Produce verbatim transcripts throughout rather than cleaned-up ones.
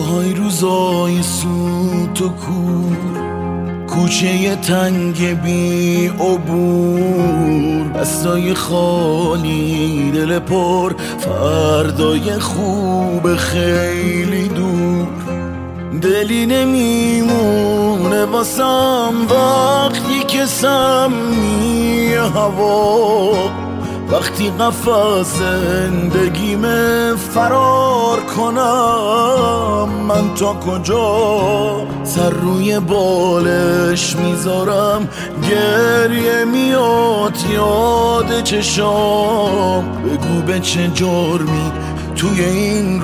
های روزای سوت و کور، کوچه تنگ بی عبور، دستای خالی دل پر، فردای خوب خیلی دور. دلی نمیمونه واسم وقتی که سمی هوا، وقتی قفس زندگیم فرار کنم. من تا کجا سر روی بالش میذارم، گریه میاد یاد چشام. بگو به چه جرمی توی این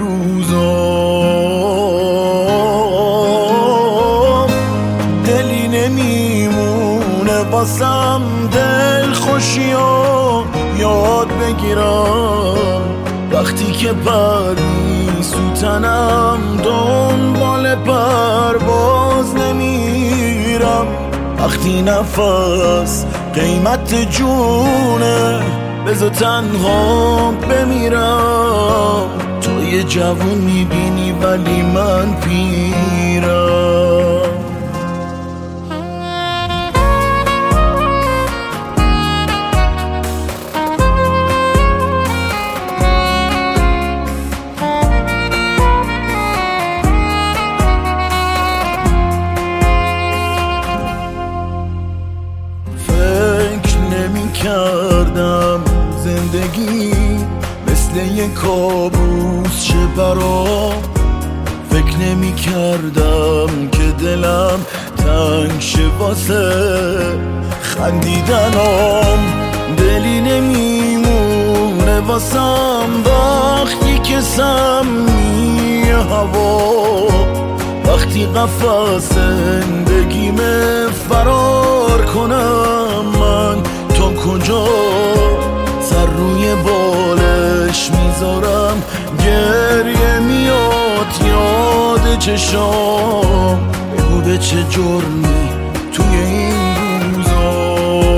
روزا دلی نمیمونه واسم دل خوشیام یاد بگیرم. وقتی که پری سوتنم دنبال پرواز نمیرم. وقتی نفس قیمت جونه بذار تنها بمیرم. تو یه جوون میبینی ولی من پیرم. کردم زندگی مثل یه کابوس شه برام. فکر نمی کردم که دلم تنگ شه واسه خندیدنم. دلی نمیمونه واسم وقتی که سمی هوا، وقتی قفس زندگیم فرار کنم. من تا کجا سر روی بالش میذارم، گریه میاد یاد چشام. بگو به چه جرمی توی این روزا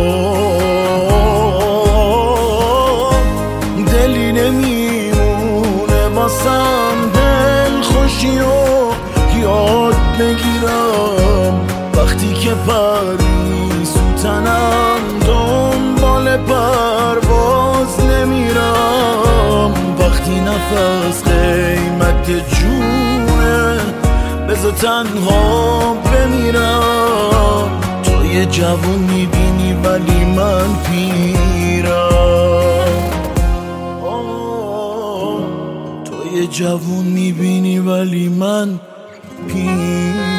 دلی نمیمونه واسم دل خوشی و یاد بگیرم. وقتی که پری سوتنم دنبال پرواز نمیرم. وقتی نفس قیمت جونه بذار تنها بمیرم. تو یه جوون میبینی ولی من پیرم. تو یه جوون میبینی ولی من پیرم.